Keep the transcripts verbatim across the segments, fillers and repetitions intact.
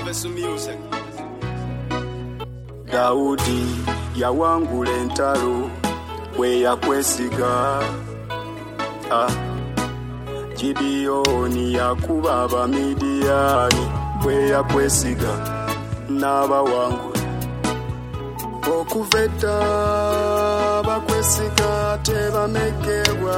Marvelous music. Daudi yawangula entalo bwe yakwesiga. Ah. Gideoni yakuba Abamidiyani bwe yakwesiga n'abawangula. Okuva edda bakwesiga tebamekebwa.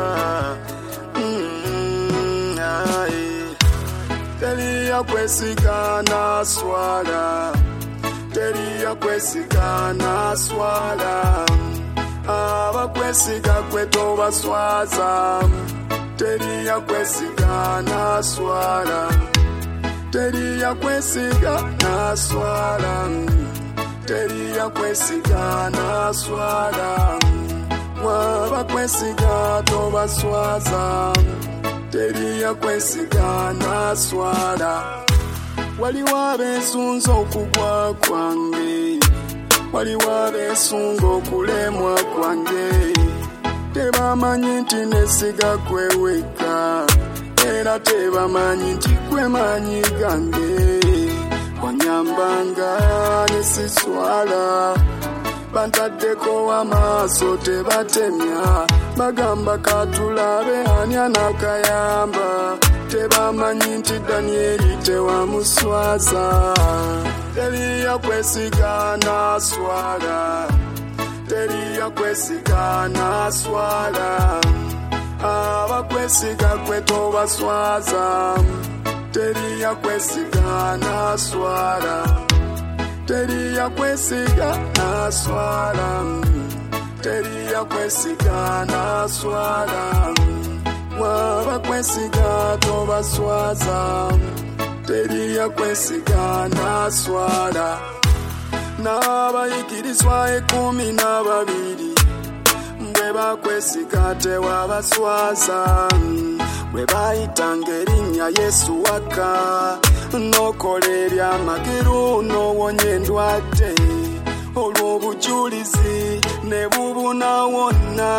Mm, aye. Teri yakwesiga n'aswala. Teri yakwesiga n'aswala. Abakwesiga kwe tobaswaza. Teri yakwesiga n'aswala. Teri yakwesiga n'aswala. Teri yakwesiga n'aswala. Wabakwesiga tobaswaza. Teri yakwesiga n'aswala. Waliwo abeesunza okugwa kwange. Waliwo abeesunga okulemwa kwange. Tebamanyi nti nesiga kweweka. Era tebamanyi nti kwe maanyi gange. Onyambanga nesiswala. Bantaddeko amaaso tebatemya. Bagamba katulabe ani anakayamba. Tebamanyi nti Danieli tewamuswaza. Teri yakwesiga n'aswala. Teri yakwesiga n'aswala. Abakwesiga kwe tobaswaza. Teri yakwesiga n'aswala. Teri yakwesiga n'aswala. Teri yakwesiga n'aswala. Wabakwesiga tobaswaza. Teri yakwesiga n'aswala. N'abayigirizwa ekumi n'ababiri bwe bakwesiga tewabaswaza. Bwe bayitanga erinnya Yesu waka. N'okola ebyamagero n'owonya endwadde. Olw'obujulizi ne bubuna wonna.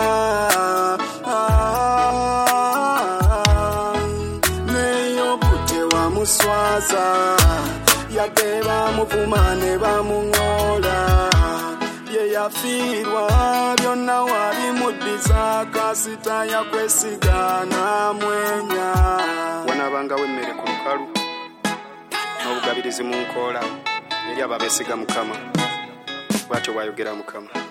N'Yobu tewamuswaza. Yadde bamuvuma ne bamuŋoola. Bye yafiirwa byonna wabimuddiza. Kasita yakwesiga n'amwenya. Wanaabangawo emmere ku lukalu n'obugabirizi mu nkoola eri abo abeesiga Mukama. Bw'atyo bw'ayogera Mukama.